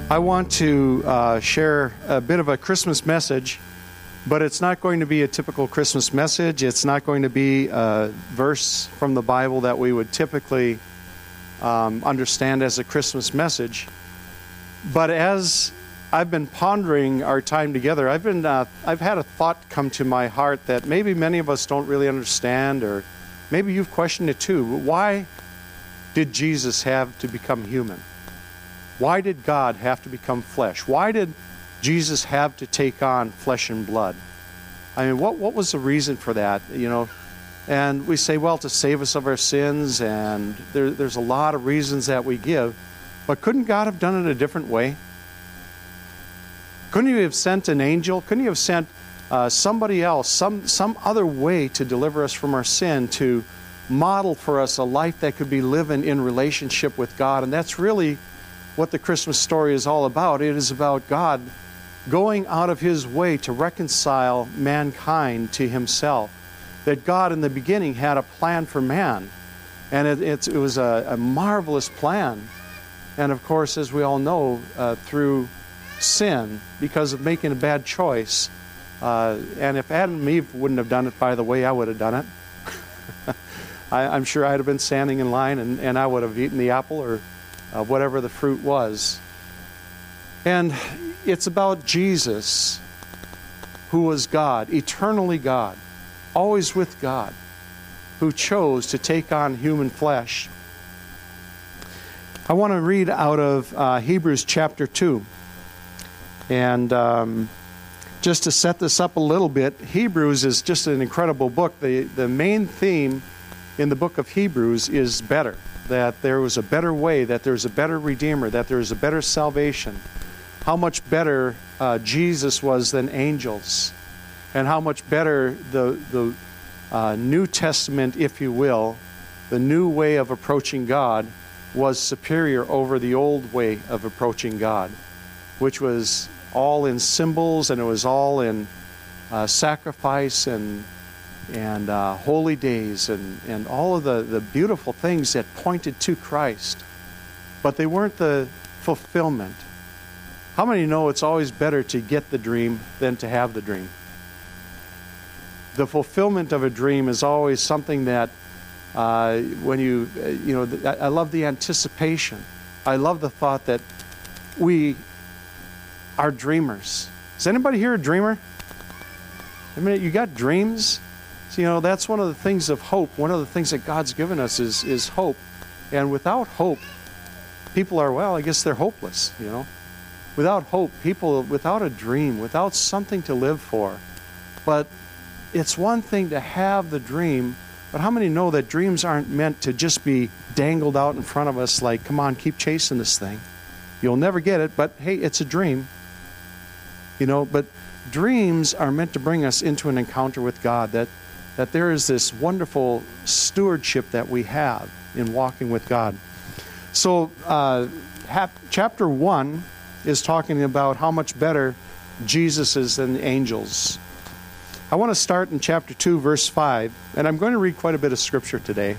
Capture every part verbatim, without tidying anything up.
I want to uh, share a bit of a Christmas message, but it's not going to be a typical Christmas message. It's not going to be a verse from the Bible that we would typically um, understand as a Christmas message. But as I've been pondering our time together, I've been uh, I've had a thought come to my heart that maybe many of us don't really understand, or maybe you've questioned it too. Why did Jesus have to become human? Why did God have to become flesh? Why did Jesus have to take on flesh and blood? I mean, what what was the reason for that? You know, and we say, well, to save us of our sins, and there, there's a lot of reasons that we give. But couldn't God have done it a different way? Couldn't He have sent an angel? Couldn't He have sent uh, somebody else, some some other way to deliver us from our sin, to model for us a life that could be living in relationship with God? And that's really what the Christmas story is all about. It is about God going out of His way to reconcile mankind to Himself. That God in the beginning had a plan for man, and it, it's, it was a, a marvelous plan. And of course, as we all know, uh, through sin, because of making a bad choice, uh, and if Adam and Eve wouldn't have done it by the way I would have done it, I, I'm sure I'd have been standing in line and, and I would have eaten the apple or Uh, whatever the fruit was. And it's about Jesus, who was God, eternally God, always with God, who chose to take on human flesh. I want to read out of uh, Hebrews chapter two. And um, just to set this up a little bit, Hebrews is just an incredible book. The, the main theme in the book of Hebrews is better. That there was a better way, that there's a better Redeemer, that there's a better salvation. How much better uh, Jesus was than angels, and how much better the the uh, New Testament, if you will, the new way of approaching God was superior over the old way of approaching God, which was all in symbols, and it was all in uh, sacrifice and and uh, holy days and, and all of the, the beautiful things that pointed to Christ. But they weren't the fulfillment. How many know it's always better to get the dream than to have the dream? The fulfillment of a dream is always something that uh, when you, uh, you know, I love the anticipation. I love the thought that we are dreamers. Is anybody here a dreamer? I mean, you got dreams? So, you know, that's one of the things of hope. One of the things that God's given us is, is hope. And without hope, people are, well, I guess they're hopeless, you know. Without hope, people, without a dream, without something to live for. But it's one thing to have the dream, but how many know that dreams aren't meant to just be dangled out in front of us like, come on, keep chasing this thing. You'll never get it, but hey, it's a dream. You know, but dreams are meant to bring us into an encounter with God, that that there is this wonderful stewardship that we have in walking with God. So uh, hap- chapter one is talking about how much better Jesus is than the angels. I want to start in chapter two, verse five, and I'm going to read quite a bit of scripture today.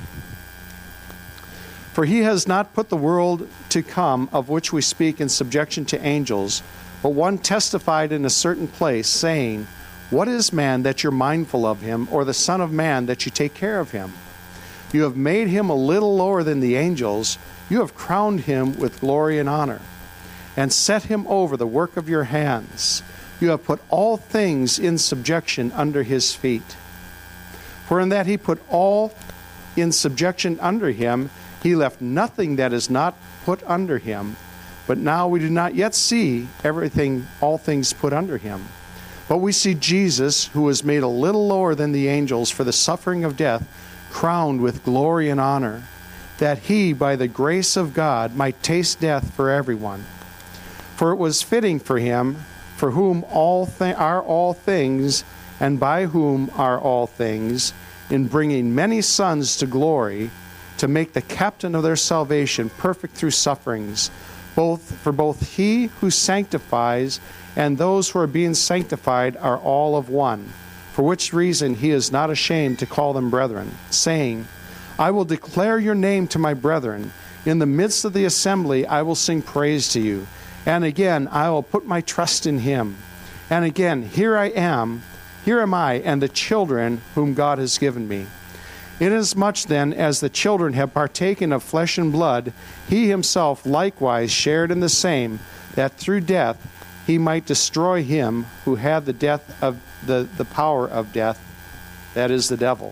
For He has not put the world to come, of which we speak, in subjection to angels, but one testified in a certain place, saying, what is man that you're mindful of him, or the son of man that you take care of him? You have made him a little lower than the angels. You have crowned him with glory and honor, and set him over the work of your hands. You have put all things in subjection under his feet. For in that he put all in subjection under him, he left nothing that is not put under him. But now we do not yet see everything, all things put under him. But we see Jesus, who was made a little lower than the angels for the suffering of death, crowned with glory and honor, that he, by the grace of God, might taste death for everyone. For it was fitting for him, for whom all th- are all things, and by whom are all things, in bringing many sons to glory, to make the captain of their salvation perfect through sufferings, both for both he who sanctifies and those who are being sanctified are all of one, for which reason he is not ashamed to call them brethren, saying, I will declare your name to my brethren. In the midst of the assembly I will sing praise to you. And again, I will put my trust in him. And again, here I am, here am I, and the children whom God has given me. Inasmuch then as the children have partaken of flesh and blood, he himself likewise shared in the same, that through death he might destroy him who had the death of the, the power of death, that is the devil,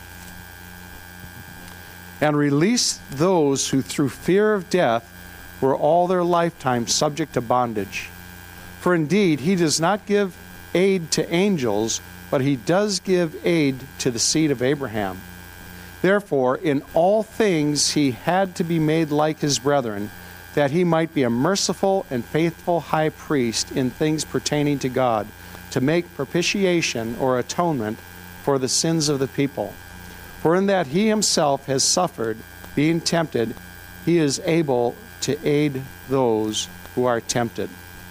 and release those who through fear of death were all their lifetime subject to bondage. For indeed he does not give aid to angels, but he does give aid to the seed of Abraham. Therefore, in all things he had to be made like his brethren, that he might be a merciful and faithful high priest in things pertaining to God, to make propitiation or atonement for the sins of the people. For in that he himself has suffered, being tempted, he is able to aid those who are tempted.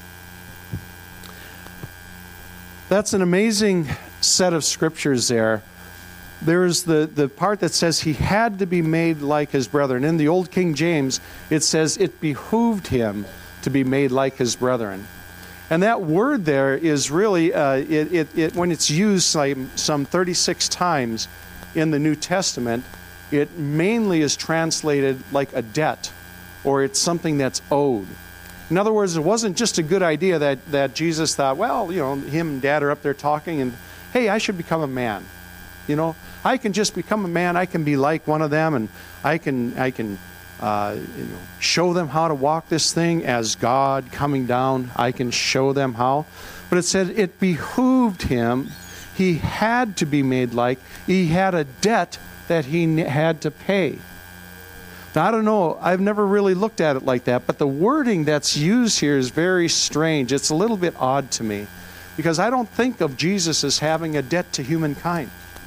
That's an amazing set of scriptures there. There's the, the part that says he had to be made like his brethren. In the Old King James, it says it behooved him to be made like his brethren. And that word there is really, uh, it, it, it, when it's used like some thirty-six times in the New Testament, it mainly is translated like a debt, or it's something that's owed. In other words, it wasn't just a good idea that, that Jesus thought, well, you know, him and Dad are up there talking, and hey, I should become a man. You know, I can just become a man. I can be like one of them, and I can I can uh, you know, show them how to walk this thing as God coming down. I can show them how. But it said it behooved him. He had to be made like. He had a debt that he had to pay. Now, I don't know. I've never really looked at it like that. But the wording that's used here is very strange. It's a little bit odd to me, because I don't think of Jesus as having a debt to humankind.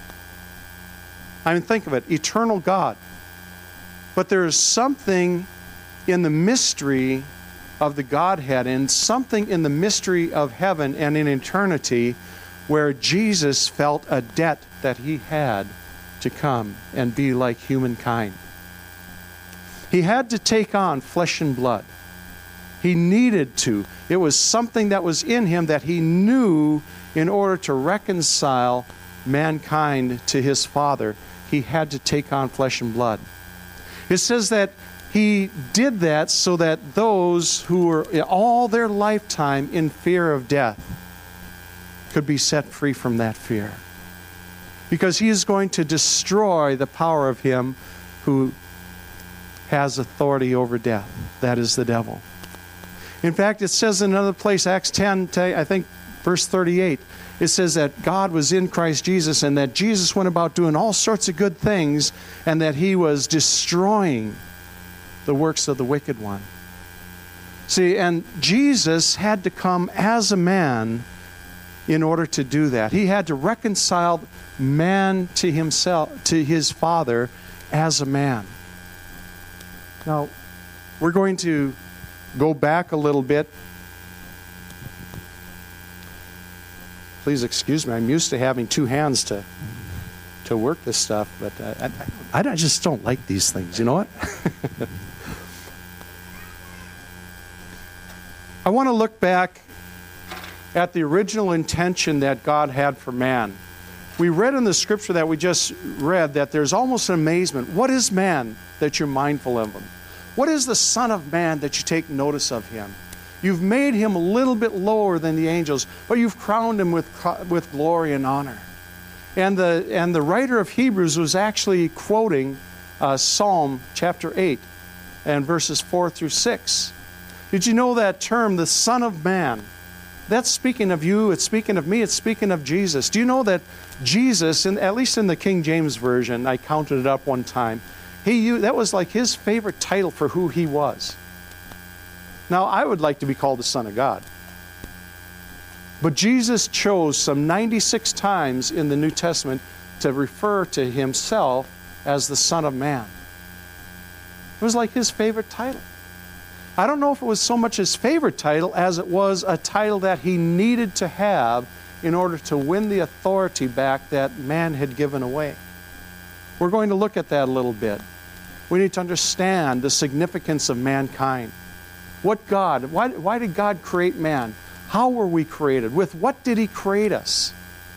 I mean, think of it, eternal God. But there is something in the mystery of the Godhead, and something in the mystery of heaven and in eternity, where Jesus felt a debt that he had to come and be like humankind. He had to take on flesh and blood. He needed to. It was something that was in him that he knew in order to reconcile mankind to his Father. He had to take on flesh and blood. It says that he did that so that those who were all their lifetime in fear of death could be set free from that fear. Because he is going to destroy the power of him who has authority over death. That is the devil. In fact, it says in another place, Acts ten, I think verse thirty-eight, it says that God was in Christ Jesus, and that Jesus went about doing all sorts of good things, and that he was destroying the works of the wicked one. See, and Jesus had to come as a man in order to do that. He had to reconcile man to himself, to his Father as a man. Now, we're going to go back a little bit. Please excuse me. I'm used to having two hands to to work this stuff, but uh, I, I just don't like these things. You know what? I want to look back at the original intention that God had for man. We read in the scripture that we just read that there's almost an amazement. What is man that you're mindful of him? What is the Son of Man that you take notice of him? You've made him a little bit lower than the angels, but you've crowned him with, with glory and honor. And the, and the writer of Hebrews was actually quoting uh, Psalm chapter eight and verses four through six. Did you know that term, the Son of Man? That's speaking of you, it's speaking of me, it's speaking of Jesus. Do you know that Jesus, in, at least in the King James Version, I counted it up one time, he that was like his favorite title for who he was. Now, I would like to be called the Son of God. But Jesus chose some ninety-six times in the New Testament to refer to himself as the Son of Man. It was like his favorite title. I don't know if it was so much his favorite title as it was a title that he needed to have in order to win the authority back that man had given away. We're going to look at that a little bit. We need to understand the significance of mankind. What God, why, why did God create man? How were we created? With what did He create us?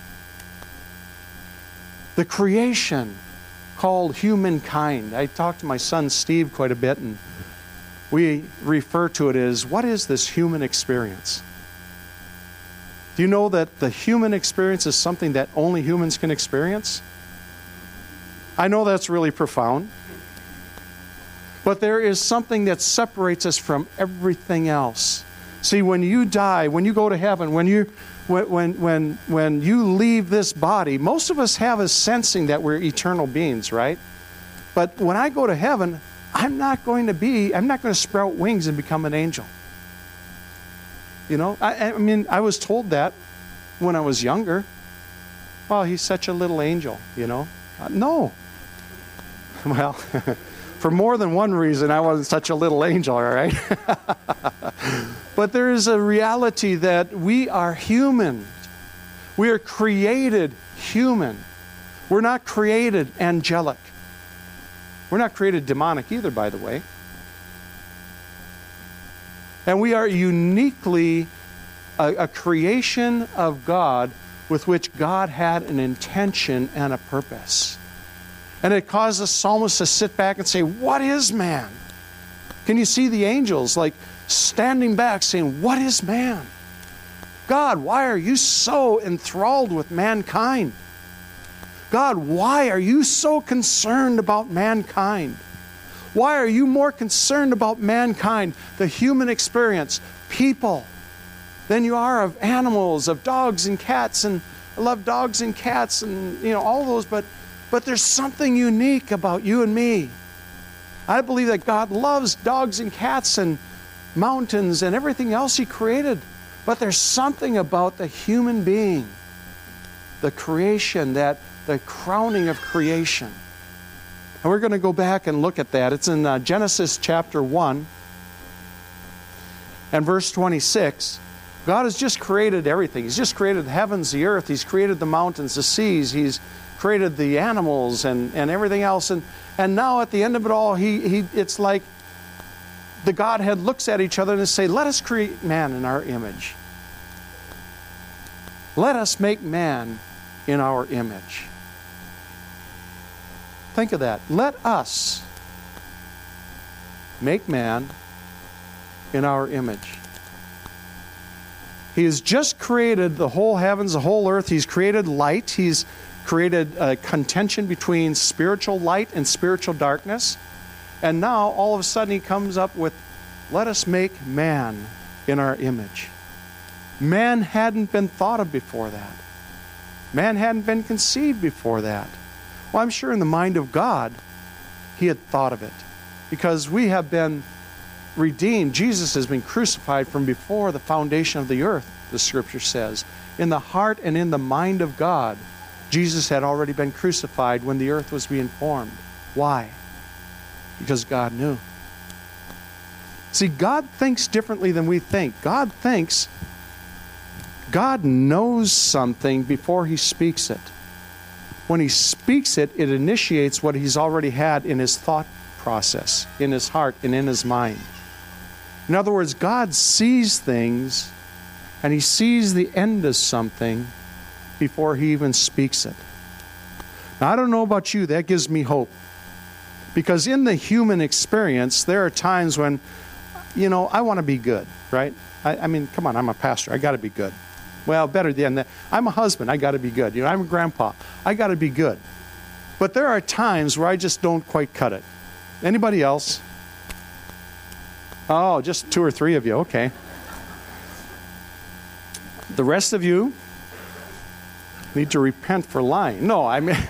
The creation called humankind. I talked to my son Steve quite a bit, and we refer to it as, what is this human experience? Do you know that the human experience is something that only humans can experience? I know that's really profound. But there is something that separates us from everything else. See, when you die, when you go to heaven, when you when when when, when you leave this body, most of us have a sensing that we're eternal beings, right? But when I go to heaven, I'm not going to be, I'm not going to sprout wings and become an angel. You know, I, I mean, I was told that when I was younger. Well, he's such a little angel, you know. Uh, no. Well, for more than one reason, I wasn't such a little angel, all right? But there is a reality that we are human. We are created human. We're not created angelic. We're not created demonic either, by the way. And we are uniquely a, a creation of God with which God had an intention and a purpose. And it caused the psalmist to sit back and say, what is man? Can you see the angels like standing back saying, what is man? God, why are you so enthralled with mankind? God, why are you so concerned about mankind? Why are you more concerned about mankind, the human experience, people, than you are of animals, of dogs and cats? And I love dogs and cats and, you know, all those, but but there's something unique about you and me. I believe that God loves dogs and cats and mountains and everything else He created. But there's something about the human being, the creation, that the crowning of creation. And we're going to go back and look at that. It's in uh, Genesis chapter one and verse twenty-six. God has just created everything. He's just created the heavens, the earth. He's created the mountains, the seas. He's created the animals and, and everything else. And, and now at the end of it all, he, he it's like the Godhead looks at each other and say, let us create man in our image. Let us make man in our image. Think of that. Let us make man in our image. He has just created the whole heavens, the whole earth. He's created light. He's created a contention between spiritual light and spiritual darkness. And now, all of a sudden, He comes up with, let us make man in our image. Man hadn't been thought of before that. Man hadn't been conceived before that. Well, I'm sure in the mind of God, He had thought of it. Because we have been redeemed. Jesus has been crucified from before the foundation of the earth, the Scripture says. In the heart and in the mind of God, Jesus had already been crucified when the earth was being formed. Why? Because God knew. See, God thinks differently than we think. God thinks, God knows something before He speaks it. When He speaks it, it initiates what He's already had in His thought process, in His heart and in His mind. In other words, God sees things, and He sees the end of something before He even speaks it. Now, I don't know about you, that gives me hope. Because in the human experience, there are times when, you know, I want to be good, right? I, I mean, come on, I'm a pastor. I got to be good. Well, better than that. I'm a husband. I got to be good. You know, I'm a grandpa. I got to be good. But there are times where I just don't quite cut it. Anybody else? Oh, just two or three of you. Okay. The rest of you need to repent for lying. No, I mean...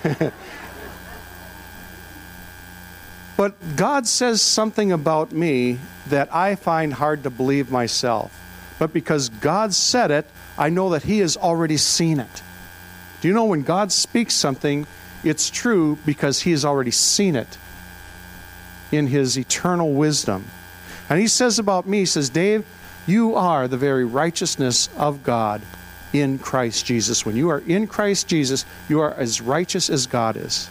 But God says something about me that I find hard to believe myself. But because God said it, I know that He has already seen it. Do you know when God speaks something, it's true because He has already seen it in His eternal wisdom. And He says about me, He says, Dave, you are the very righteousness of God in Christ Jesus. When you are in Christ Jesus, you are as righteous as God is.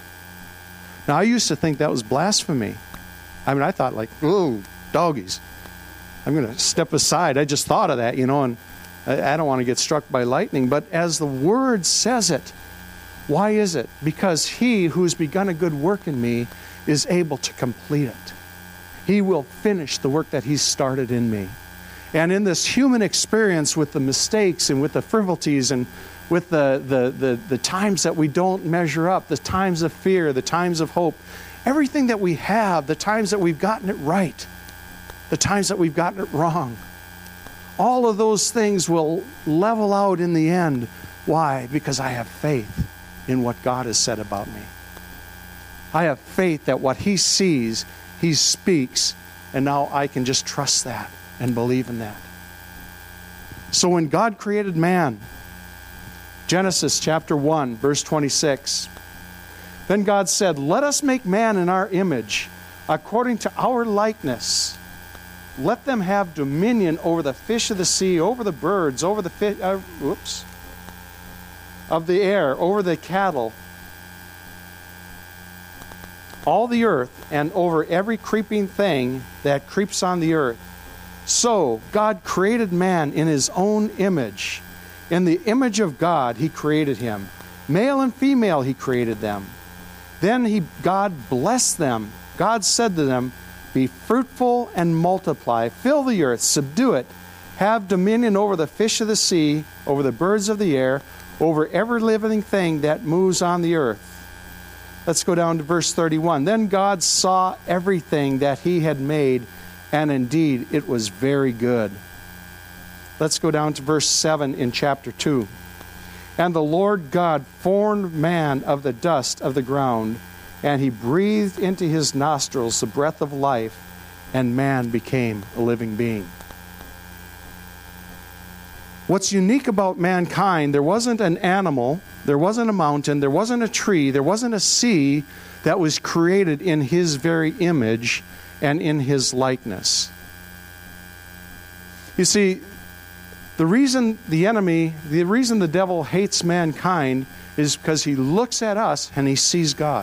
Now, I used to think that was blasphemy. I mean, I thought like, ooh, doggies. I'm going to step aside. I just thought of that, you know, and I, I don't want to get struck by lightning. But as the Word says it, why is it? Because He who's begun a good work in me is able to complete it. He will finish the work that He's started in me. And in this human experience with the mistakes and with the frivolities and with the, the, the, the times that we don't measure up, the times of fear, the times of hope, everything that we have, the times that we've gotten it right, the times that we've gotten it wrong, all of those things will level out in the end. Why? Because I have faith in what God has said about me. I have faith that what He sees, He speaks, and now I can just trust that and believe in that. So when God created man, Genesis chapter one, verse twenty-six, then God said, "Let us make man in our image, according to our likeness. Let them have dominion over the fish of the sea, over the birds, over the fish, uh, whoops, of the air, over the cattle, all the earth, and over every creeping thing that creeps on the earth." So God created man in His own image. In the image of God He created him. Male and female He created them. Then he, God blessed them. God said to them, "Be fruitful and multiply. Fill the earth, subdue it. Have dominion over the fish of the sea, over the birds of the air, over every living thing that moves on the earth." Let's go down to verse thirty-one. Then God saw everything that He had made, and indeed it was very good. Let's go down to verse seven in chapter two. And the Lord God formed man of the dust of the ground, and He breathed into his nostrils the breath of life, and man became a living being. What's unique about mankind, there wasn't an animal, there wasn't a mountain, there wasn't a tree, there wasn't a sea that was created in His very image and in His likeness. You see, the reason the enemy, the reason the devil hates mankind is because he looks at us and he sees God.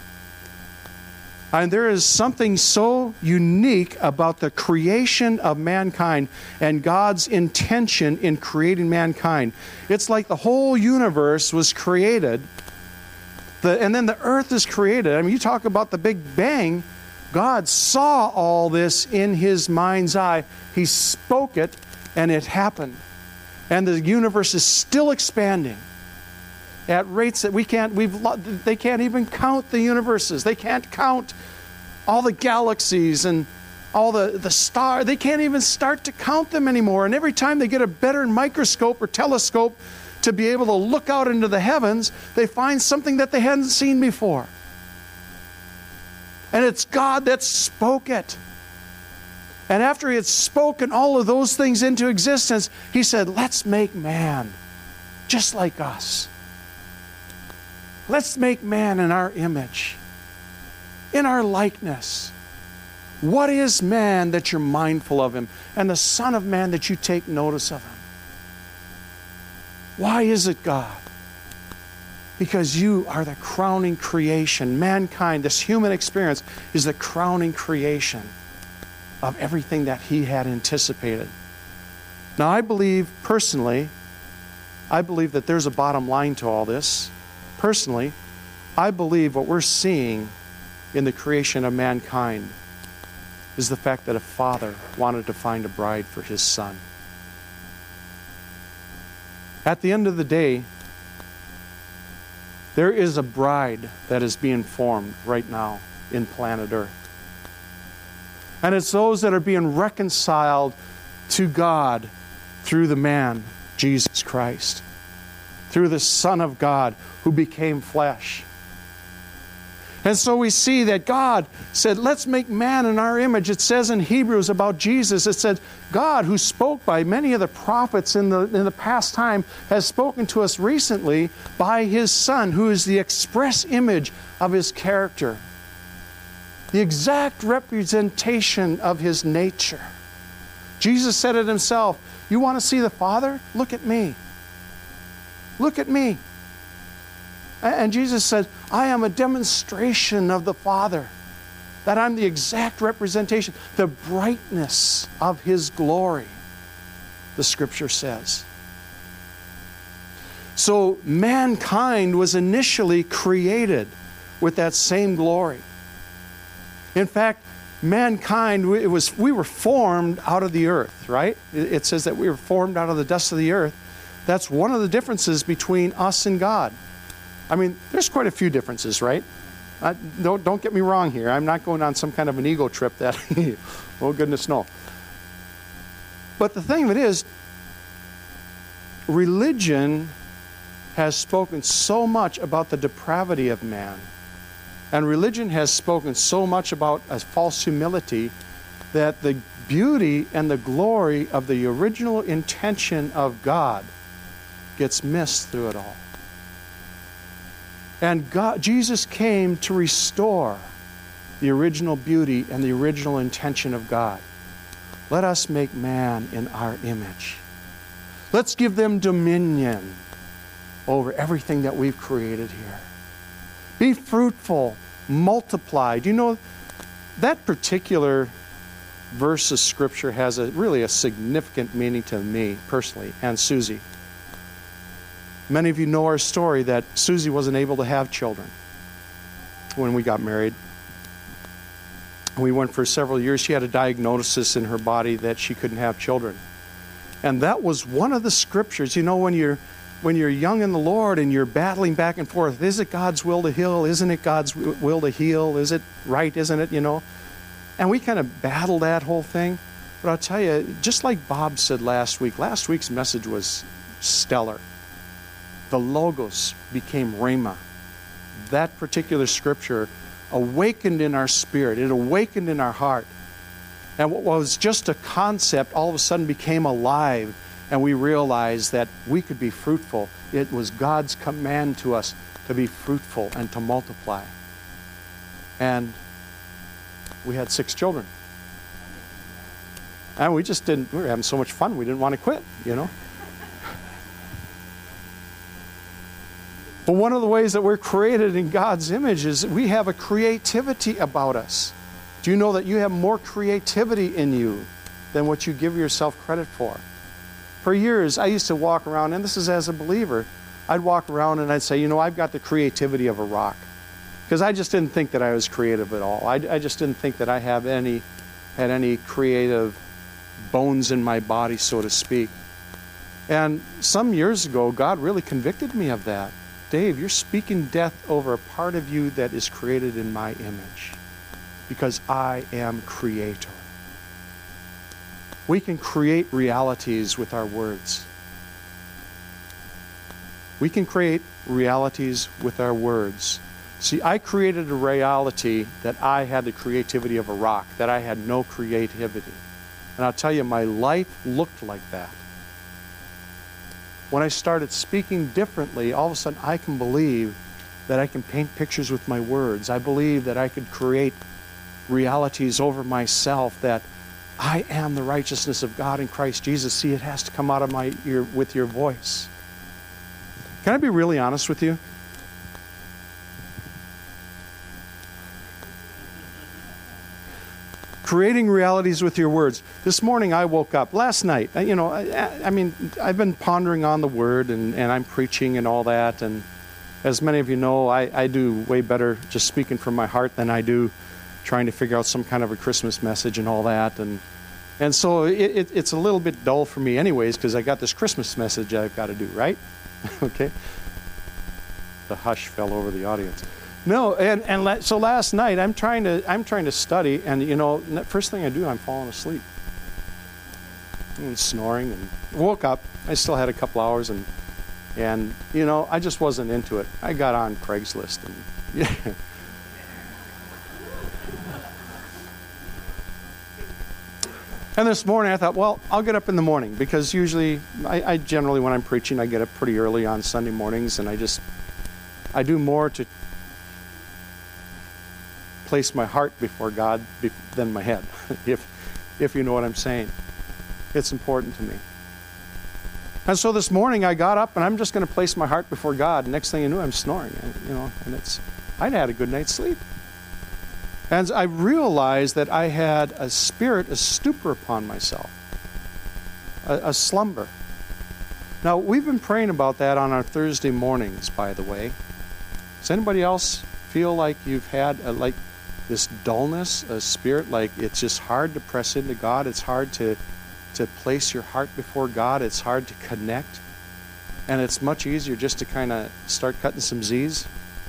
And there is something so unique about the creation of mankind and God's intention in creating mankind. It's like the whole universe was created, the, and then the earth is created. I mean, you talk about the Big Bang. God saw all this in His mind's eye. He spoke it, and it happened. And the universe is still expanding at rates that we can't, we've, they can't even count the universes. They can't count all the galaxies and all the, the stars. They can't even start to count them anymore. And every time they get a better microscope or telescope to be able to look out into the heavens, they find something that they hadn't seen before. And it's God that spoke it. And after He had spoken all of those things into existence, He said, "Let's make man just like us. Let's make man in our image, in our likeness. What is man that you're mindful of him, and the Son of Man that you take notice of him?" Why is it, God? Because you are the crowning creation. Mankind, this human experience, is the crowning creation of everything that He had anticipated. Now, I believe personally, I believe that there's a bottom line to all this. Personally, I believe what we're seeing in the creation of mankind is the fact that a father wanted to find a bride for his son. At the end of the day, there is a bride that is being formed right now in planet Earth. And it's those that are being reconciled to God through the man, Jesus Christ, through the Son of God who became flesh. And so we see that God said, "Let's make man in our image." It says in Hebrews about Jesus, it said, God, who spoke by many of the prophets in the, in the past time, has spoken to us recently by His Son, who is the express image of His character, the exact representation of His nature. Jesus said it Himself, "You want to see the Father? Look at me. Look at me." And Jesus said, "I am a demonstration of the Father." that I'm the exact representation, the brightness of His glory, the Scripture says. So mankind was initially created with that same glory. In fact, mankind, it was, we were formed out of the earth, right? It says that we were formed out of the dust of the earth. That's one of the differences between us and God. I mean, there's quite a few differences, right? Uh, don't, don't get me wrong here. I'm not going on some kind of an ego trip that, oh goodness, no. But the thing of it is, religion has spoken so much about the depravity of man. And religion has spoken so much about a false humility that the beauty and the glory of the original intention of God gets missed through it all. And God, Jesus came to restore the original beauty and the original intention of God. Let us make man in our image. Let's give them dominion over everything that we've created here. Be fruitful, multiply. Do you know that particular verse of Scripture has a really a significant meaning to me personally and Susie. Many of you know our story that Susie wasn't able to have children when we got married. We went for several years. She had a diagnosis in her body that she couldn't have children. And that was one of the scriptures. You know, when you're when you're young in the Lord and you're battling back and forth, is it God's will to heal? Isn't it God's will to heal? Is it right? Isn't it? You know? And we kind of battled that whole thing. But I'll tell you, just like Bob said last week, last week's message was stellar. The Logos became Rhema. That particular scripture awakened in our spirit. It awakened in our heart. And what was just a concept all of a sudden became alive. And we realized that we could be fruitful. It was God's command to us to be fruitful and to multiply. And we had six children. And we just didn't, we were having so much fun, we didn't want to quit, you know. But one of the ways that we're created in God's image is we have a creativity about us. Do you know that you have more creativity in you than what you give yourself credit for? For years, I used to walk around, and this is as a believer, I'd walk around and I'd say, you know, I've got the creativity of a rock. Because I just didn't think that I was creative at all. I, I just didn't think that I have any, had any creative bones in my body, so to speak. And some years ago, God really convicted me of that. Dave, you're speaking death over a part of you that is created in my image. Because I am creator. We can create realities with our words. We can create realities with our words. See, I created a reality that I had the creativity of a rock, that I had no creativity. And I'll tell you, my life looked like that. When I started speaking differently, all of a sudden I can believe that I can paint pictures with my words. I believe that I could create realities over myself, that I am the righteousness of God in Christ Jesus. See, it has to come out of my ear with your voice. Can I be really honest with you? Creating realities with your words. This morning I woke up, last night, you know, I, I mean, I've been pondering on the Word and, and I'm preaching and all that. And as many of you know, I, I do way better just speaking from my heart than I do trying to figure out some kind of a Christmas message and all that. And and so it, it, it's a little bit dull for me anyways, because I got this Christmas message I've got to do, right? Okay? The hush fell over the audience. No, and, and la- so last night I'm trying to I'm trying to study, and you know, first thing I do, I'm falling asleep. And snoring, and woke up. I still had a couple hours, and and you know, I just wasn't into it. I got on Craigslist, and yeah. And this morning I thought, well, I'll get up in the morning, because usually, I, I generally, when I'm preaching, I get up pretty early on Sunday mornings, and I just, I do more to place my heart before God be, than my head, if, if you know what I'm saying. It's important to me. And so this morning I got up, and I'm just going to place my heart before God. Next thing you knew, I'm snoring, and, you know, and it's, I'd had a good night's sleep. And I realized that I had a spirit, a stupor upon myself, a, a slumber. Now, we've been praying about that on our Thursday mornings, by the way. Does anybody else feel like you've had a, like this dullness, a spirit, like it's just hard to press into God? It's hard to, to place your heart before God. It's hard to connect. And it's much easier just to kind of start cutting some Z's.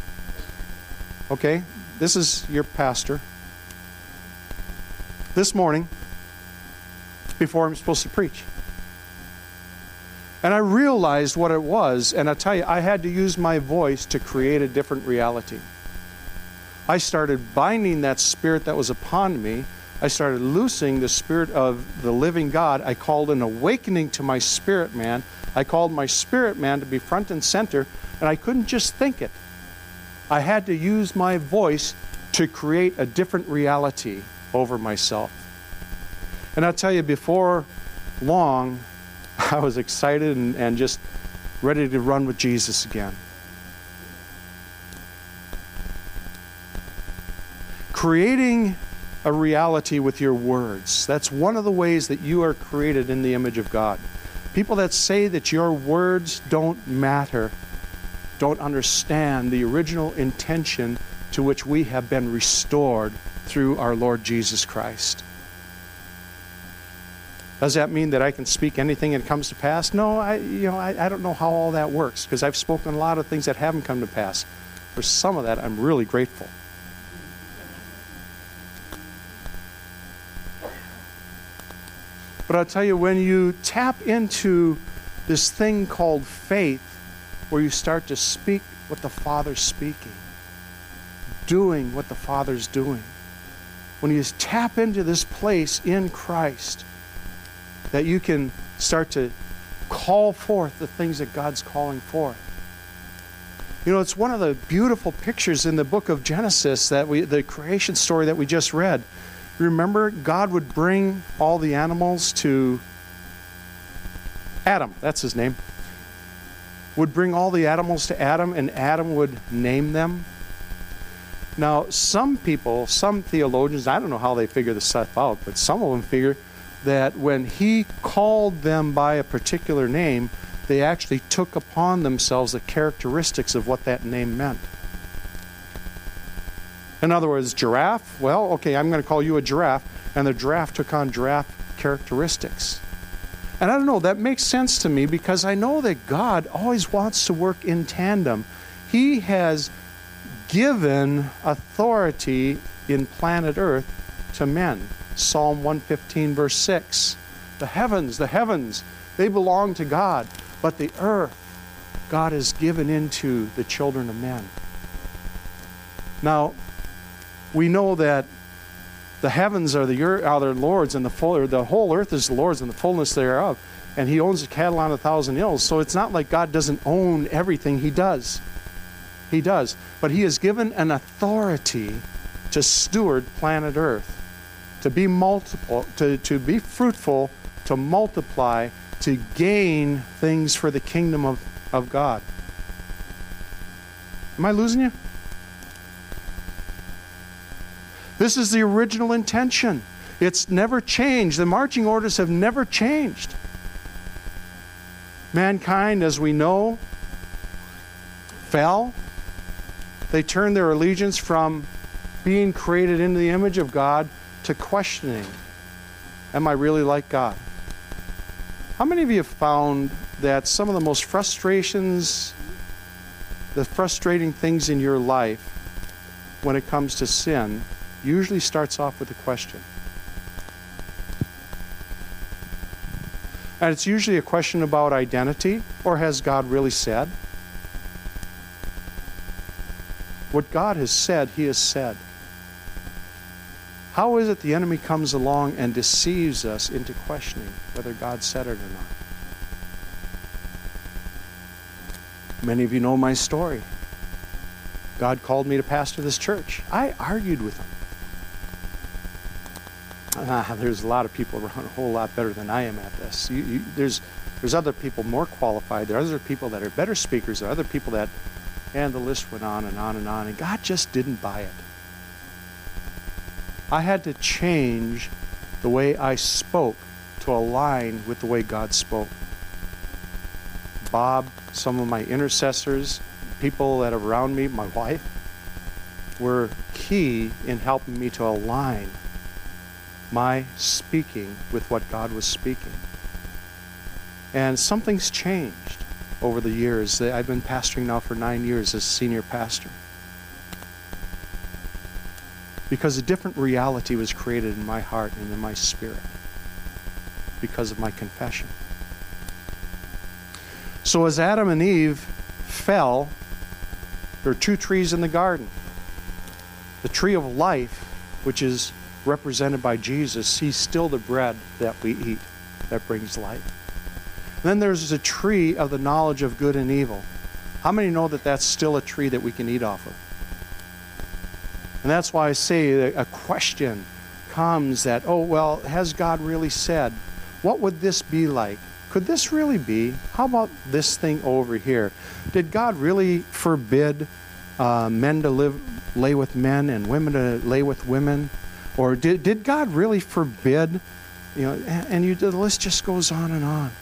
Okay, this is your pastor. This morning, before I'm supposed to preach. And I realized what it was, and I tell you, I had to use my voice to create a different reality. I started binding that spirit that was upon me. I started loosing the spirit of the living God. I called an awakening to my spirit man. I called my spirit man to be front and center, and I couldn't just think it. I had to use my voice to create a different reality over myself. And I'll tell you, before long, I was excited and, and just ready to run with Jesus again. Creating a reality with your words. That's one of the ways that you are created in the image of God. People that say that your words don't matter don't understand the original intention to which we have been restored through our Lord Jesus Christ. Does that mean that I can speak anything and it comes to pass? No, I, you know, I, I don't know how all that works, because I've spoken a lot of things that haven't come to pass. For some of that, I'm really grateful. But I'll tell you, when you tap into this thing called faith, where you start to speak what the Father's speaking, doing what the Father's doing, when you tap into this place in Christ, that you can start to call forth the things that God's calling forth. You know, it's one of the beautiful pictures in the book of Genesis, that we, the creation story that we just read. Remember, God would bring all the animals to Adam, that's his name, would bring all the animals to Adam, and Adam would name them. Now, some people, some theologians, I don't know how they figure this stuff out, but some of them figure that when he called them by a particular name, they actually took upon themselves the characteristics of what that name meant. In other words, giraffe, well, okay, I'm going to call you a giraffe, and the giraffe took on giraffe characteristics. And I don't know, that makes sense to me, because I know that God always wants to work in tandem. He has given authority in planet Earth to men. Psalm one fifteen, verse six. The heavens, the heavens, they belong to God, but the earth, God has given into the children of men. Now, we know that the heavens are the earth, are the Lord's, and the full, the whole earth is the Lord's, and the fullness thereof. And He owns the cattle on a thousand hills. So it's not like God doesn't own everything. He does. He does. But He has given an authority to steward planet Earth, to be multiple, to, to be fruitful, to multiply, to gain things for the kingdom of, of God. Am I losing you? This is the original intention. It's never changed. The marching orders have never changed. Mankind, as we know, fell. They turned their allegiance from being created into the image of God to questioning, am I really like God? How many of you have found that some of the most frustrations, the frustrating things in your life when it comes to sin, usually starts off with a question? And it's usually a question about identity, or has God really said? What God has said, He has said. How is it the enemy comes along and deceives us into questioning whether God said it or not? Many of you know my story. God called me to pastor this church. I argued with Him. Ah, there's a lot of people around a whole lot better than I am at this. You, you, there's, there's other people more qualified. There are other people that are better speakers. There are other people that, and the list went on and on and on. And God just didn't buy it. I had to change the way I spoke to align with the way God spoke. Bob, some of my intercessors, people that are around me, my wife, were key in helping me to align my speaking with what God was speaking. And something's changed over the years. I've been pastoring now for nine years as senior pastor. Because a different reality was created in my heart and in my spirit because of my confession. So as Adam and Eve fell, there are two trees in the garden. The tree of life, which is represented by Jesus, he's still the bread that we eat that brings life. And then there's a tree of the knowledge of good and evil. How many know that that's still a tree that we can eat off of? And that's why I say that a question comes that, oh, well, has God really said? What would this be like? Could this really be? How about this thing over here? Did God really forbid uh, men to live, lay with men and women to lay with women? Or did, did God really forbid? You know, and, and you, the list just goes on and on.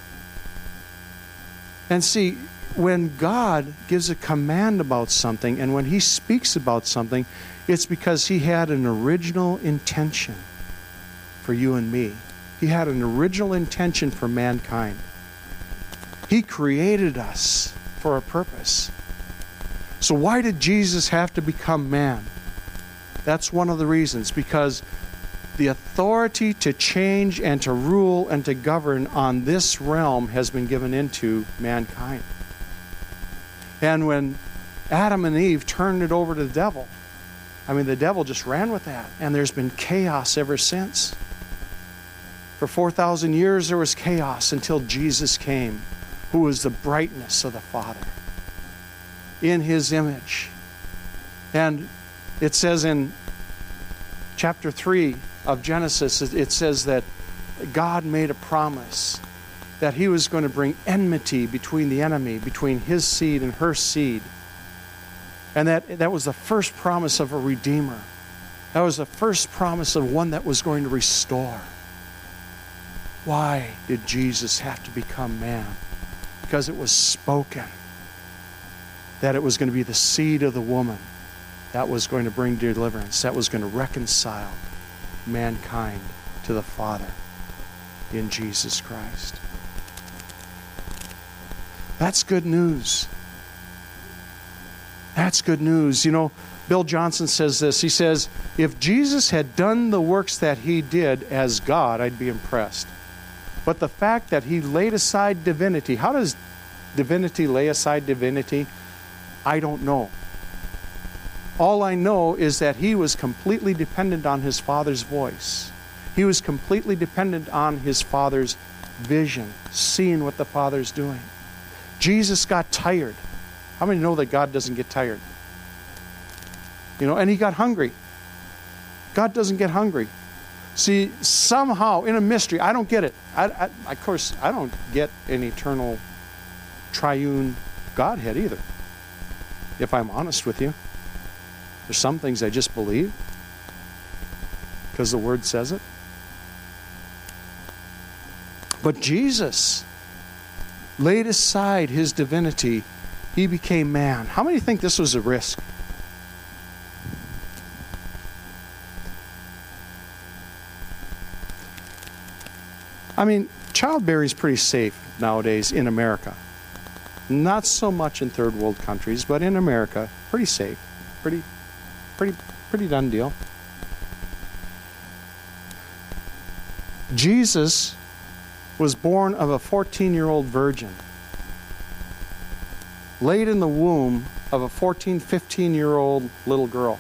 And see, when God gives a command about something and when he speaks about something, it's because he had an original intention for you and me. He had an original intention for mankind. He created us for a purpose. So why did Jesus have to become man? That's one of the reasons, because the authority to change and to rule and to govern on this realm has been given into mankind. And when Adam and Eve turned it over to the devil, I mean, the devil just ran with that. And there's been chaos ever since. For four thousand years, there was chaos until Jesus came, who was the brightness of the Father in his image. And it says in chapter three of Genesis, it says that God made a promise that he was going to bring enmity between the enemy, between his seed and her seed. And that, that was the first promise of a Redeemer. That was the first promise of one that was going to restore. Why did Jesus have to become man? Because it was spoken that it was going to be the seed of the woman that was going to bring deliverance, that was going to reconcile mankind to the Father in Jesus Christ. That's good news. That's good news. You know, Bill Johnson says this. He says, if Jesus had done the works that he did as God, I'd be impressed. But the fact that he laid aside divinity, how does divinity lay aside divinity? I don't know. All I know is that he was completely dependent on his Father's voice. He was completely dependent on his Father's vision, seeing what the Father's doing. Jesus got tired. How many know that God doesn't get tired? You know, and he got hungry. God doesn't get hungry. See, somehow in a mystery, I don't get it. I, I, of course, I don't get an eternal triune Godhead either, if I'm honest with you. There's some things I just believe because the Word says it. But Jesus laid aside his divinity. He became man. How many think this was a risk? I mean, childbearing is pretty safe nowadays in America. Not so much in third world countries, but in America, pretty safe. Pretty, pretty, pretty done deal. Jesus was born of a fourteen-year-old virgin, laid in the womb of a fourteen, fifteen-year-old little girl.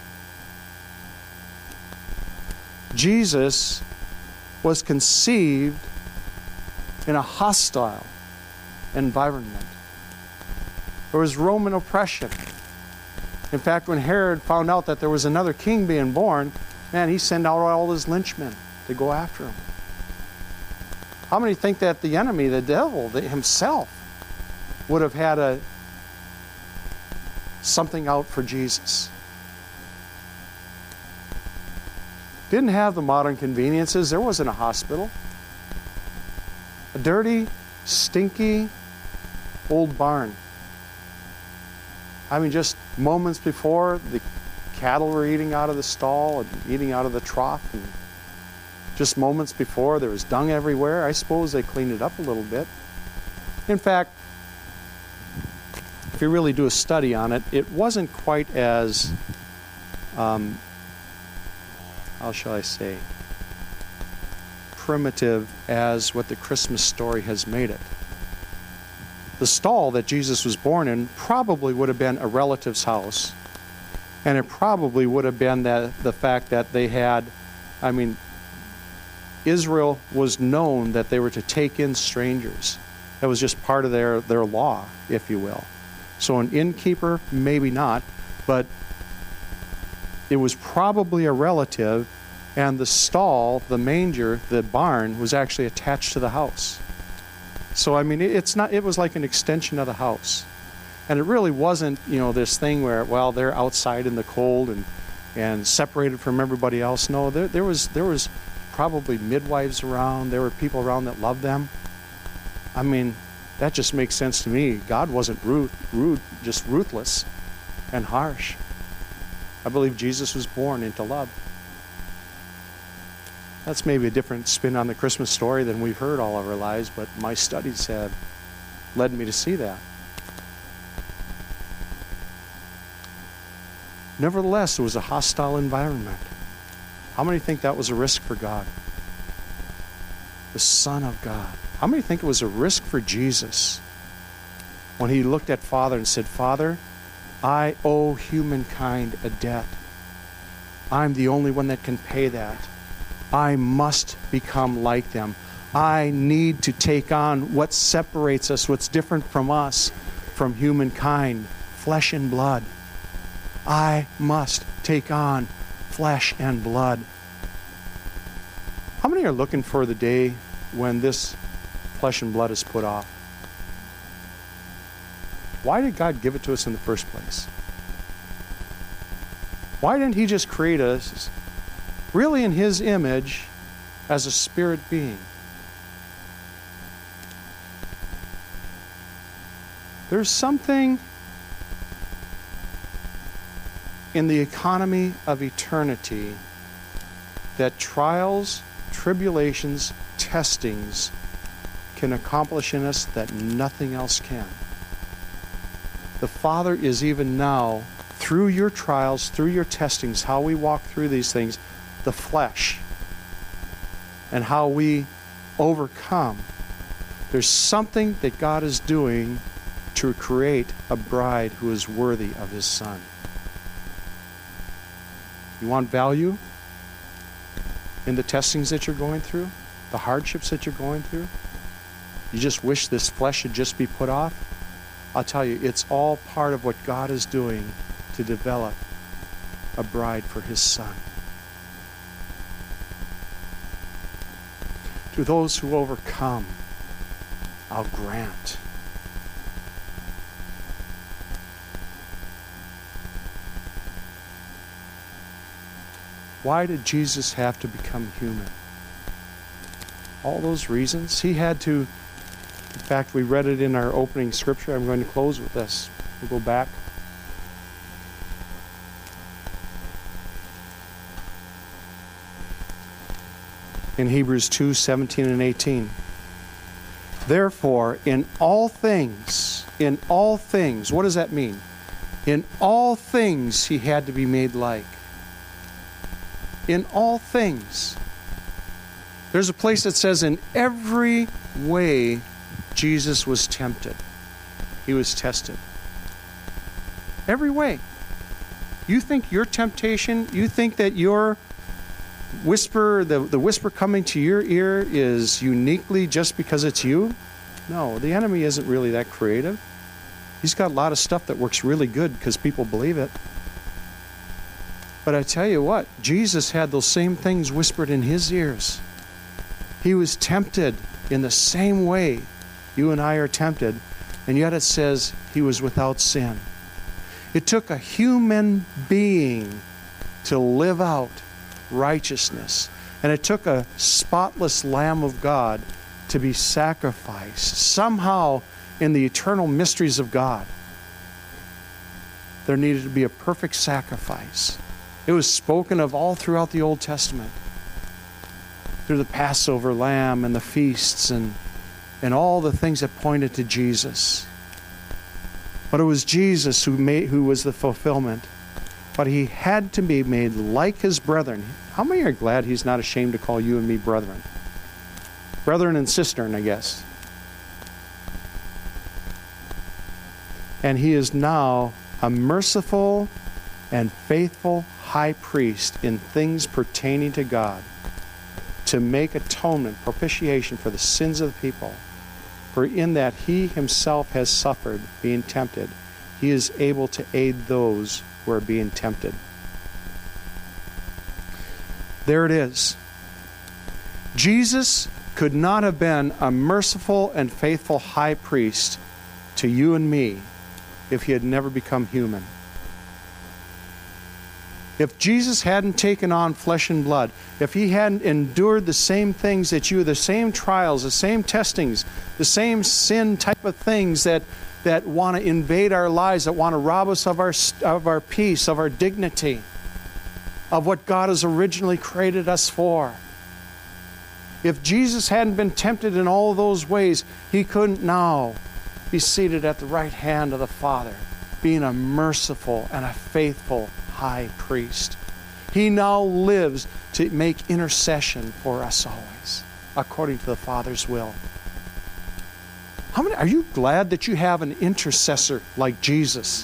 Jesus was conceived in a hostile environment. There was Roman oppression. In fact, when Herod found out that there was another king being born, man, he sent out all his lynchmen to go after him. How many think that the enemy, the devil the, himself, would have had a something out for Jesus? Didn't have the modern conveniences. There wasn't a hospital. A dirty, stinky, old barn. I mean, just moments before, the cattle were eating out of the stall and eating out of the trough. And just moments before, there was dung everywhere. I suppose they cleaned it up a little bit. In fact, if you really do a study on it, it wasn't quite as, um, how shall I say, primitive as what the Christmas story has made it. The stall that Jesus was born in probably would have been a relative's house. And it probably would have been that the fact that they had, I mean, Israel was known that they were to take in strangers. That was just part of their, their law, if you will. So an innkeeper, maybe not, but it was probably a relative, and the stall, the manger, the barn, was actually attached to the house. So, I mean, it's not, it was like an extension of the house. And it really wasn't, you know, this thing where, well, they're outside in the cold and, and separated from everybody else. No, there, there was, there was probably midwives around. There were people around that loved them. I mean, that just makes sense to me. God wasn't rude, rude, just ruthless and harsh. I believe Jesus was born into love. That's maybe a different spin on the Christmas story than we've heard all of our lives, but my studies have led me to see that. Nevertheless, it was a hostile environment. How many think that was a risk for God? The Son of God. How many think it was a risk for Jesus when he looked at Father and said, Father, I owe humankind a debt. I'm the only one that can pay that. I must become like them. I need to take on what separates us, what's different from us, from humankind, flesh and blood. I must take on flesh and blood. How many are looking for the day when this flesh and blood is put off? Why did God give it to us in the first place? Why didn't he just create us really in his image as a spirit being? There's something in the economy of eternity that trials, tribulations, testings can accomplish in us that nothing else can. The Father is even now, through your trials, through your testings, how we walk through these things, the flesh, and how we overcome. There's something that God is doing to create a bride who is worthy of his Son. You want value in the testings that you're going through, the hardships that you're going through? You just wish this flesh should just be put off? I'll tell you, it's all part of what God is doing to develop a bride for his Son. To those who overcome, I'll grant. Why did Jesus have to become human? All those reasons. He had to, in fact, we read it in our opening scripture. I'm going to close with this. We'll go back. In Hebrews two, seventeen and eighteen. Therefore, in all things, in all things, what does that mean? In all things he had to be made like. In all things. There's a place that says in every way Jesus was tempted. He was tested. Every way. You think your temptation, you think that your whisper, the, the whisper coming to your ear is uniquely just because it's you? No, the enemy isn't really that creative. He's got a lot of stuff that works really good because people believe it. But I tell you what, Jesus had those same things whispered in his ears. He was tempted in the same way you and I are tempted, and yet it says he was without sin. It took a human being to live out righteousness. And it took a spotless Lamb of God to be sacrificed. Somehow, in the eternal mysteries of God, there needed to be a perfect sacrifice. It was spoken of all throughout the Old Testament, through the Passover lamb and the feasts and, and all the things that pointed to Jesus. But it was Jesus who made, who was the fulfillment. But he had to be made like his brethren. How many are glad he's not ashamed to call you and me brethren? Brethren and sistern, I guess. And he is now a merciful and faithful high priest in things pertaining to God, to make atonement, propitiation for the sins of the people. For in that he himself has suffered, being tempted, he is able to aid those who are being tempted. There it is. Jesus could not have been a merciful and faithful high priest to you and me if he had never become human. If Jesus hadn't taken on flesh and blood, if he hadn't endured the same things that you, the same trials, the same testings, the same sin type of things that, that want to invade our lives, that want to rob us of our, of our peace, of our dignity, of what God has originally created us for. If Jesus hadn't been tempted in all those ways, he couldn't now be seated at the right hand of the Father, being a merciful and a faithful high priest. He now lives to make intercession for us always, according to the Father's will. How many, are you glad that you have an intercessor like Jesus?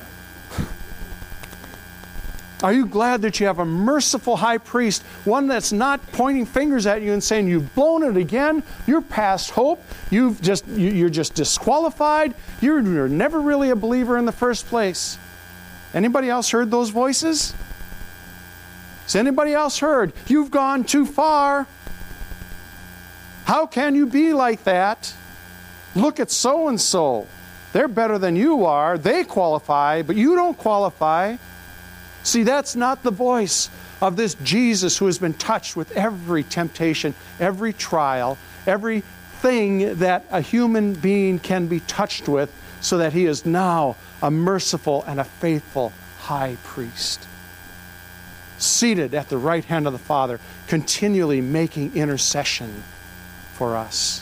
Are you glad that you have a merciful high priest, one that's not pointing fingers at you and saying, you've blown it again, you're past hope, you've just, you're just disqualified, you're, you're never really a believer in the first place? Anybody else heard those voices? Has anybody else heard, you've gone too far? How can you be like that? Look at so-and-so. They're better than you are. They qualify, but you don't qualify. See, that's not the voice of this Jesus who has been touched with every temptation, every trial, everything that a human being can be touched with, so that he is now a merciful and a faithful high priest, seated at the right hand of the Father, continually making intercession for us.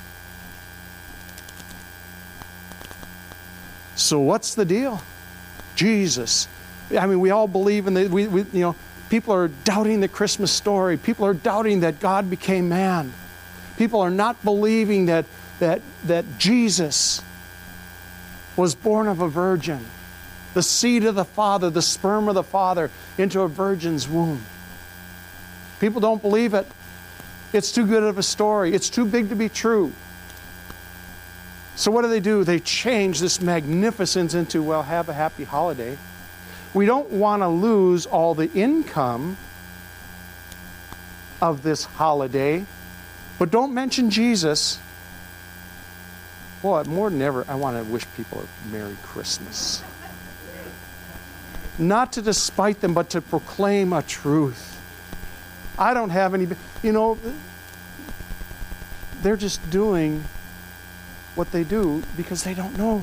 So what's the deal? Jesus. I mean, we all believe in the, we, we, you know, people are doubting the Christmas story. People are doubting that God became man. People are not believing that, that, that Jesus was born of a virgin, the seed of the Father, the sperm of the Father, into a virgin's womb. People don't believe it. It's too good of a story. It's too big to be true. So what do they do? They change this magnificence into, well, have a happy holiday. We don't want to lose all the income of this holiday, but don't mention Jesus. Boy, more than ever, I want to wish people a Merry Christmas. Not to despite them, but to proclaim a truth. I don't have any, you know, they're just doing what they do because they don't know.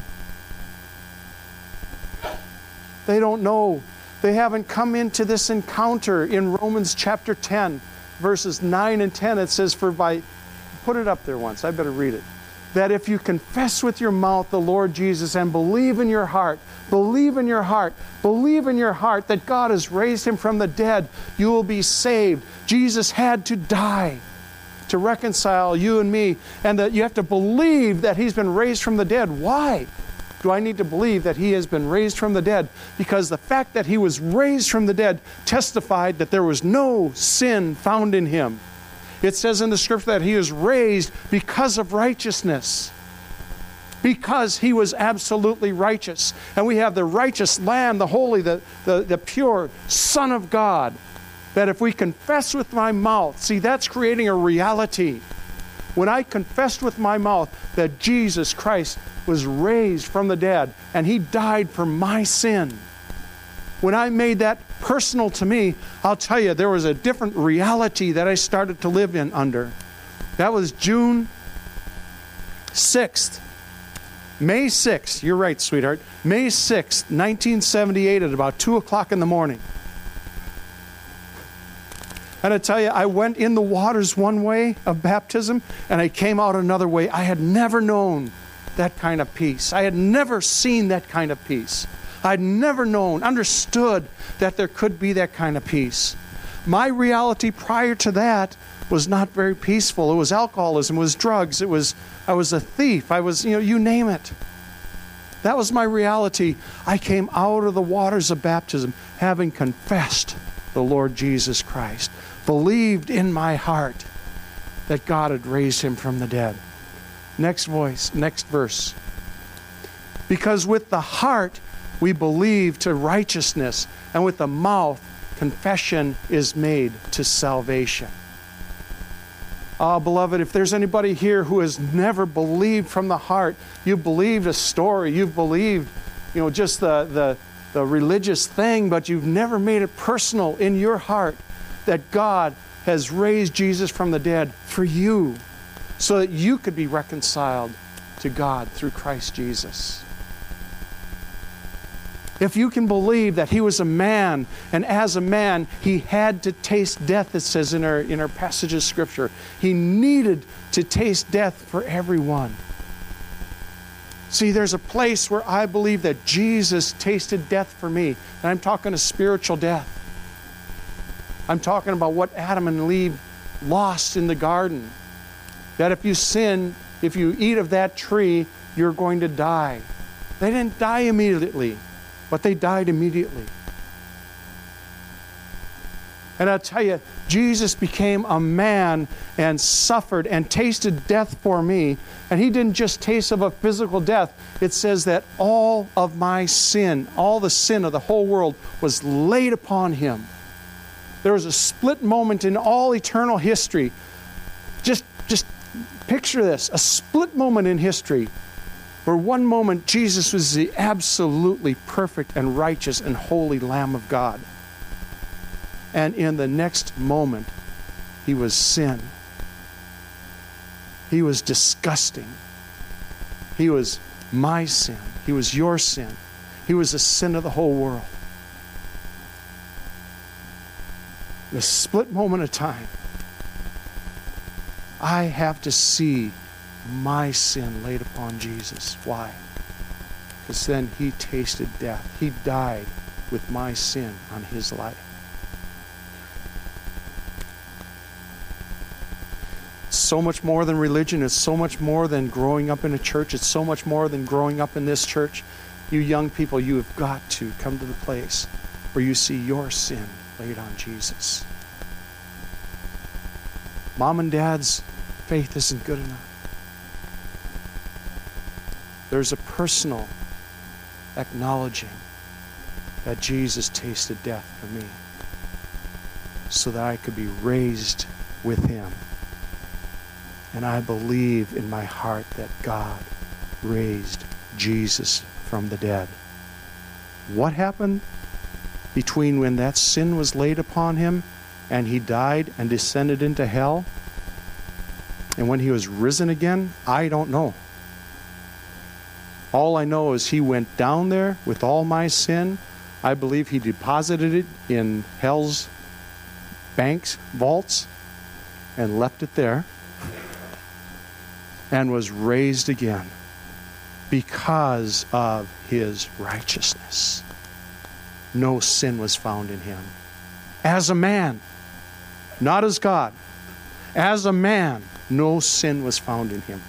They don't know. They haven't come into this encounter. In Romans chapter ten, verses nine and ten, it says, for by, put it up there once, I better read it. That if you confess with your mouth the Lord Jesus and believe in your heart, believe in your heart, believe in your heart that God has raised him from the dead, you will be saved. Jesus had to die to reconcile you and me, and that you have to believe that he's been raised from the dead. Why do I need to believe that he has been raised from the dead? Because the fact that he was raised from the dead testified that there was no sin found in him. It says in the scripture that he was raised because of righteousness. Because he was absolutely righteous. And we have the righteous Lamb, the holy, the, the, the pure Son of God. That if we confess with my mouth, see, that's creating a reality. When I confessed with my mouth that Jesus Christ was raised from the dead and he died for my sin, when I made that personal to me, I'll tell you, there was a different reality that I started to live in under. That was June sixth. May sixth, you're right, sweetheart. May sixth, nineteen seventy-eight at about two o'clock in the morning. And I tell you, I went in the waters one way of baptism, and I came out another way. I had never known that kind of peace. I had never seen that kind of peace. I'd never known, understood that there could be that kind of peace. My reality prior to that was not very peaceful. It was alcoholism, it was drugs, it was, I was a thief, I was, you know, you name it. That was my reality. I came out of the waters of baptism having confessed the Lord Jesus Christ, believed in my heart that God had raised him from the dead. Next voice, next verse. Because with the heart we believe to righteousness, and with the mouth confession is made to salvation. Ah, beloved, if there's anybody here who has never believed from the heart, you've believed a story, you've believed, you know, just the, the, the religious thing, but you've never made it personal in your heart that God has raised Jesus from the dead for you so that you could be reconciled to God through Christ Jesus. If you can believe that he was a man, and as a man, he had to taste death, it says in our, in our passage of Scripture. He needed to taste death for everyone. See, there's a place where I believe that Jesus tasted death for me. And I'm talking a spiritual death. I'm talking about what Adam and Eve lost in the garden. That if you sin, if you eat of that tree, you're going to die. They didn't die immediately, but they died immediately. And I'll tell you, Jesus became a man and suffered and tasted death for me. And he didn't just taste of a physical death. It says that all of my sin, all the sin of the whole world was laid upon him. There was a split moment in all eternal history. Just, just picture this, a split moment in history where one moment Jesus was the absolutely perfect and righteous and holy Lamb of God. And in the next moment, he was sin. He was disgusting. He was my sin. He was your sin. He was the sin of the whole world. The split moment of time, I have to see my sin laid upon Jesus. Why? Because then he tasted death. He died with my sin on his life. It's so much more than religion. It's so much more than growing up in a church. It's so much more than growing up in this church. You young people, you have got to come to the place where you see your sin laid on Jesus. Mom and Dad's faith isn't good enough. There's a personal acknowledging that Jesus tasted death for me so that I could be raised with him. And I believe in my heart that God raised Jesus from the dead. What happened between when that sin was laid upon him and he died and descended into hell and when he was risen again? I don't know. All I know is he went down there with all my sin. I believe he deposited it in hell's banks, vaults, and left it there, and was raised again because of his righteousness. No sin was found in him. As a man, not as God, as a man, no sin was found in him.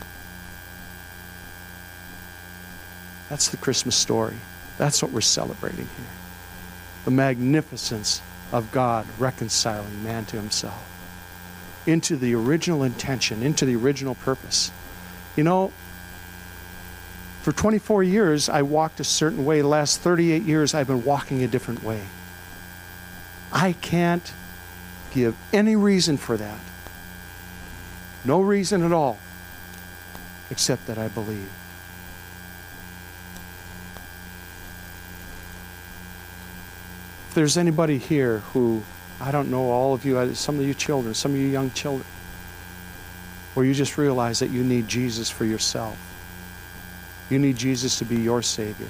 That's the Christmas story. That's what we're celebrating here. The magnificence of God reconciling man to himself into the original intention, into the original purpose. You know, for twenty-four years, I walked a certain way. The last thirty-eight years, I've been walking a different way. I can't give any reason for that. No reason at all, except that I believe. there's anybody here who, I don't know, all of you, some of you children, some of you young children, where you just realize that you need Jesus for yourself. You need Jesus to be your Savior.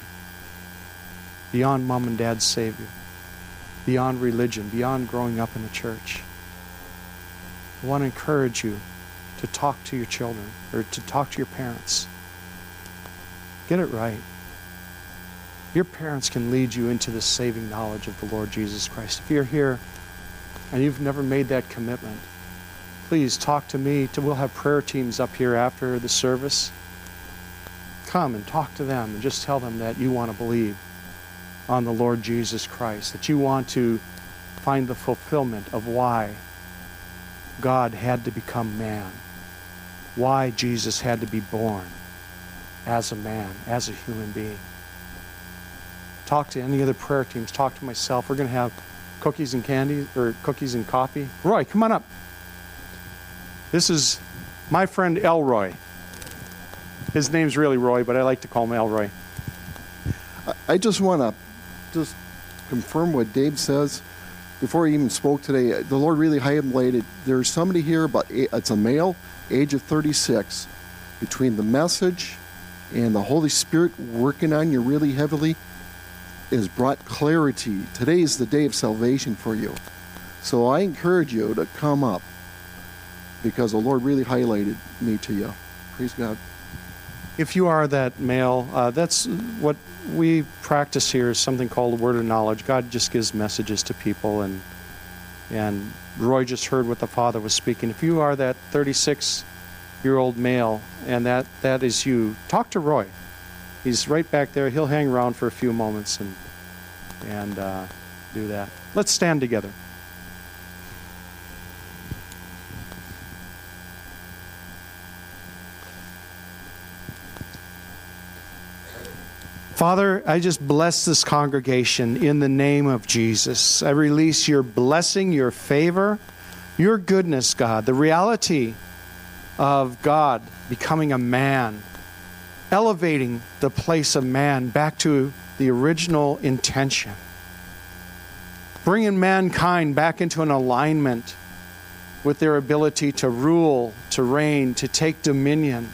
Beyond mom and dad's Savior. Beyond religion. Beyond growing up in the church. I want to encourage you to talk to your children, or to talk to your parents. Get it right. Your parents can lead you into the saving knowledge of the Lord Jesus Christ. If you're here and you've never made that commitment, please talk to me. We'll have prayer teams up here after the service. Come and talk to them and just tell them that you want to believe on the Lord Jesus Christ, that you want to find the fulfillment of why God had to become man, why Jesus had to be born as a man, as a human being. Talk to any other prayer teams. Talk to myself. We're going to have cookies and candy, or cookies and coffee. Roy, come on up. This is my friend Elroy. His name's really Roy, but I like to call him Elroy. I just want to just confirm what Dave says. Before he even spoke today, the Lord really highlighted there's somebody here, about it's a male, age of thirty-six, between the message and the Holy Spirit working on you really heavily, has brought clarity. Today is the day of salvation for you. So I encourage you to come up, because the Lord really highlighted me to you. Praise God. If you are that male, uh, that's what we practice here, is something called the word of knowledge. God just gives messages to people, and and Roy just heard what the Father was speaking. If you are that thirty-six-year-old male, and that, that is you, talk to Roy. He's right back there. He'll hang around for a few moments and and uh, do that. Let's stand together. Father, I just bless this congregation in the name of Jesus. I release your blessing, your favor, your goodness, God. The reality of God becoming a man, elevating the place of man back to the original intention, bringing mankind back into an alignment with their ability to rule, to reign, to take dominion.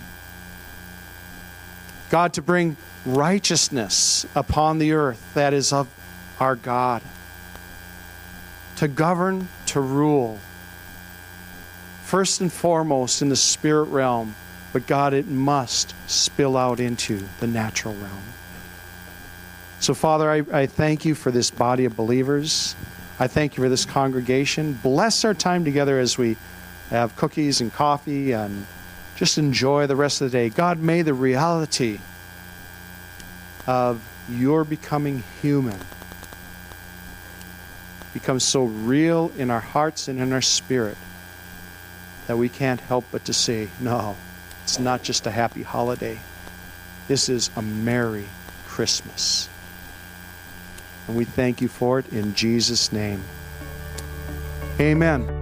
God, to bring righteousness upon the earth that is of our God, to govern, to rule, first and foremost in the spirit realm, but God, it must spill out into the natural realm. So Father, I, I thank you for this body of believers. I thank you for this congregation. Bless our time together as we have cookies and coffee and just enjoy the rest of the day. God, may the reality of your becoming human become so real in our hearts and in our spirit that we can't help but to say, no, it's not just a happy holiday. This is a Merry Christmas. And we thank you for it in Jesus' name. Amen.